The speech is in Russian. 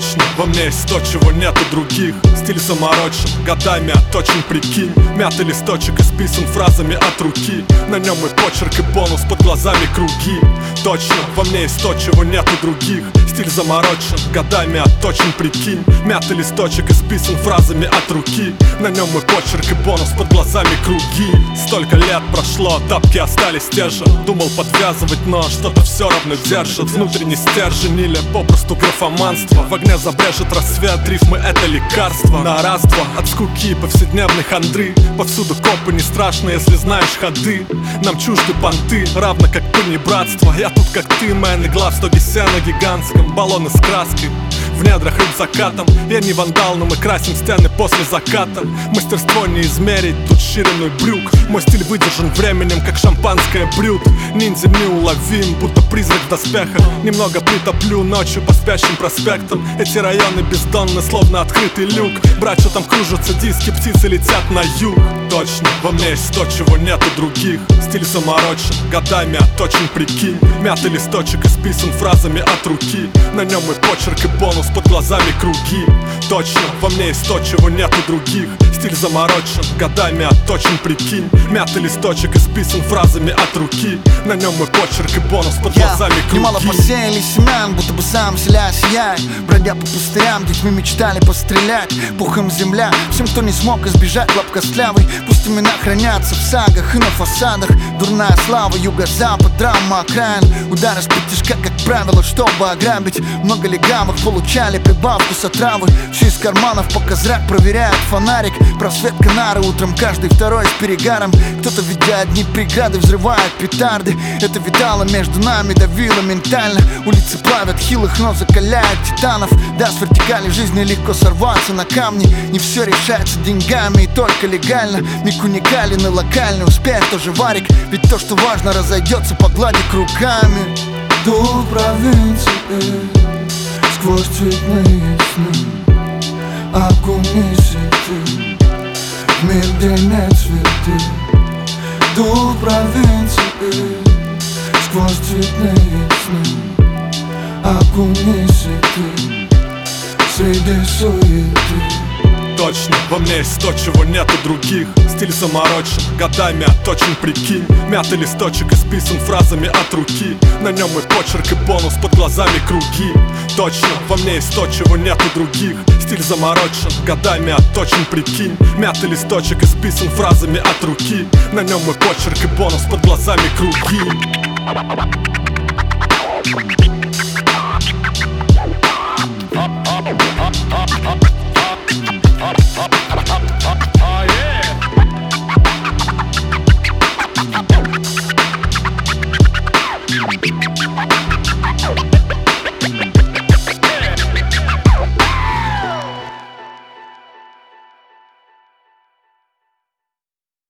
Точно, во мне есть то, чего нет у других. Стиль заморочен, годами отточен, прикинь. Мятый листочек исписан фразами от руки. На нем и почерк, и бонус, под глазами круги. Точно, во мне есть то, чего нет у других. Стиль заморочен, годами отточен, прикинь. Мятый листочек исписан фразами от руки. На нем и почерк, и бонус, под глазами круги. Столько лет прошло, тапки остались те же. Думал подвязывать, но что-то все равно держит. Внутренний стержень или попросту графоманство. В огне забрежет рассвет, рифмы это лекарство. На раз-два от скуки и повседневной хандры. Повсюду копы, не страшно, если знаешь ходы. Нам чужды понты, равно как понебратство. Я тут как ты, мэн, игла в стоге сена гигантском. Баллоны с краской в недрах рыб закатом. Я не вандал, но мы красим стены после заката. Мастерство не измерить, тут ширину брюк. Мой стиль выдержан временем, как шампанское брют. Ниндзя неуловим, будто призрак в доспехах. Немного притоплю ночью по спящим проспектам. Эти районы бездонны, словно открытый люк. Братья, там кружатся диски, птицы летят на юг. Точно, во мне есть то, чего нет у других. Стиль заморочен, годами отточен, прикинь. Мятый листочек исписан фразами от руки. На нем и почерк, и бонус, под глазами круги. Точно, во мне есть то, чего нет у других. Стиль заморочен, годами отточен, прикинь. Мятый листочек исписан фразами от руки. На нем и почерк, и бонус, под глазами круги. Немало посеяли семян, будто бы сам селя сияет. Бродя по пустырям, детьми мечтали пострелять. Пухом земля, всем, кто не смог избежать лап костлявый. Пусть имена хранятся в сагах и на фасадах. Дурная слава, юго-запад, драма окраин. Удары с-под тишка, как правило, чтобы ограбить. Много легавых получали прибавку с отравы. Чьи из карманов пока зрак проверяет фонарик. Просвет канары, утром каждый второй с перегаром. Кто-то, видя одни преграды, взрывает петарды. Это видало между нами, давило ментально. Улицы плавят хилых, но закаляют титанов. Да, с вертикали жизни легко сорваться на камни. Не все решается деньгами и только легально. Миг уникален и локальный, успех тоже варик. Ведь то, что важно, разойдется по глади руками. Дух провинции сквозь цветные сны. Окунись ты в мир, где нет цветы. Дух провинции сквозь цветные сны. Окунись ты среди суеты. Точно, во мне есть то, чего нет у других. Стиль заморочен, годами отточен, прикинь. Мятый листочек исписан фразами от руки. На нем и почерк, и бонус, под глазами круги. Точно, во мне есть то, чего нет у других. Стиль заморочен, годами отточен, прикинь. Мятый листочек исписан фразами от руки. На нем и почерк, и бонус, под глазами круги.